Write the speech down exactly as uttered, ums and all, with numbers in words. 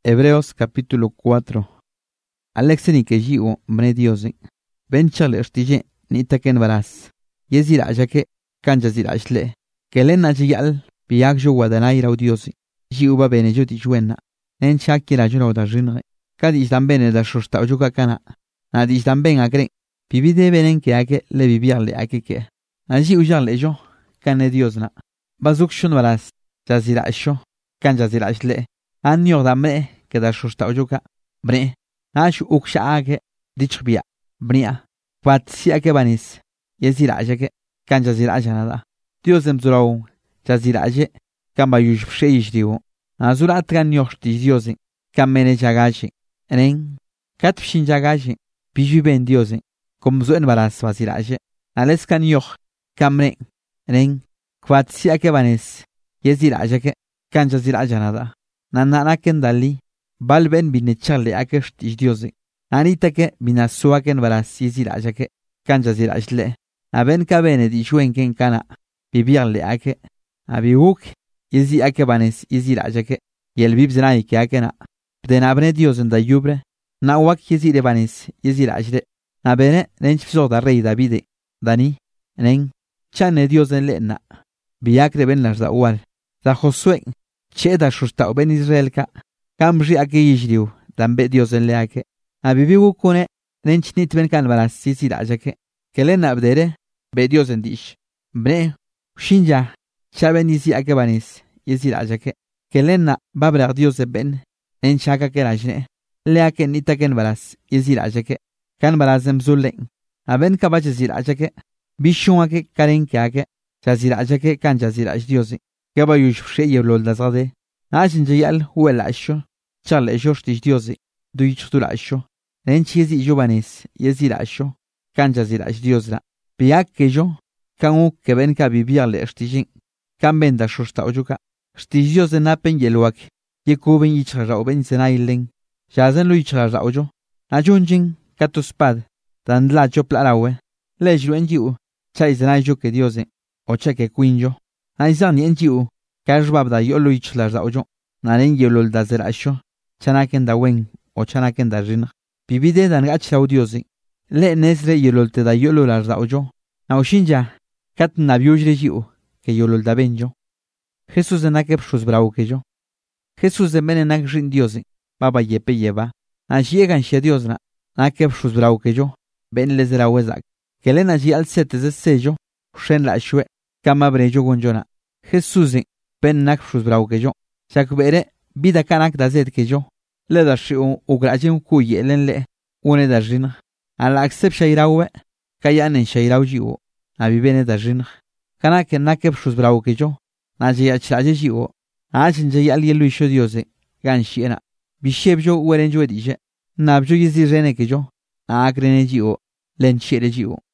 Hebreos capítulo cuatro. Alexeni que jiu mne Diosin. Ben chale shtije ni taken baras. Yezira jake kanja zira shle. Kelena jiyal biyak jo wadanai rau Diosi. Jiu ba bene jo ti juenna. Nen chakira jo da jinre. Kadi istan bene da shosta jo kana. Na di istan ben akre. Bibide benen ke ake le bibiarle ake ke. Na jiu jarle jo kane Diosna. Bazuk shun baras. Jazira sho kanja zira shle. An yor da mre ke da shosta ojuka bre ash uksha ake dichbia bria pat si ake banis yezira ake kanja zira janada Dios em zurau jazira ake kamba yush sheish diu azura tran yoshti Dios kam mene jagashi ren kat shin jagashi biju ben Dios kom zo en baras wazira ake ales kan yoh kamre ren kwat si ake banis yezira ake kanja zira janada Nana kendali bal ben binecharle akest is Diosi. Anita ke binasuaken baras yizira jake kanja zira shle. Aben ka bene di shuenken kana bibirle ake abiuk yizi ake banes yizira jake yel bibzna ike akena. Bden abne Diosen da yubre na wak yizire banes yizira shle. Na bene nench da rey Davide dani nen chane Diosen lena biakre ben las da ual da Josué che da shusta ben Israel ka kamji ake yishriu dambe Diosen le ake abibi wukune nenchnit ben kan balas sisi da jake kelen abdere be Diosen dish bre shinja chaben yisi ake banis yisi da jake kelen babra Diosen ben enchaka ke rajne le ake nitaken balas yisi da jake kan balasem zulen aben kabache zira jake bishun ake karen ke ake jazira jake kan jazira Diosen Gaba yush sheye lol da zade. Ajin jayal huwa asho. Chal esho shtish Diosi. Du yichtu la asho. Nen chiezi jobanes yezi la asho. Kanja zira Diosra. Biak ke jo. Kan u ke ben ka bibia le shtijin. Kan ben da shosta ojuka. Shtish Diosen napen yelwak. Ye kuben yichra oben zenailen. Jazen lu yichra ojo. Ajunjin katuspad. Dan la chopla rawe. Lejru enjiu. Chai zenai jo ke Diosen. O cheke quinjo. Aizan yenjiu, kajbab da yolo ichlar da ojo, naren yolol da zer asho, chanaken da wen, o chanaken da rin. Bibide dan gachra Diosi, le nesre yolol te da yolo lar da ojo, na oshinja, kat nabiujre jiu, ke yolol da benjo. Jesús de nakep shus brau que yo. Jesús de mene nak rin Diosi, baba yepe yeba, na llegan she Diosna, nakep shus brau que yo, ben les ra wezak, que le na ji al sete de sello, shen la shue. Kama brejo gonjona. Jesús ben nak shus brau que yo. Shakbere vida kanak da zed que yo. Le da shiu ugrajen ku yelen le. Une da jina. Ala accept shairawe. Kayanen shairau jiu. Abibene da jina. Kanak nakep shus brau que yo. Naji achaje jiu. Ajin je yal yelu isho Diose. Gan shiena. Bisheb jo weren jo edije. Nabjo yizi rene que yo. Agrene jiu. Len chere jiu.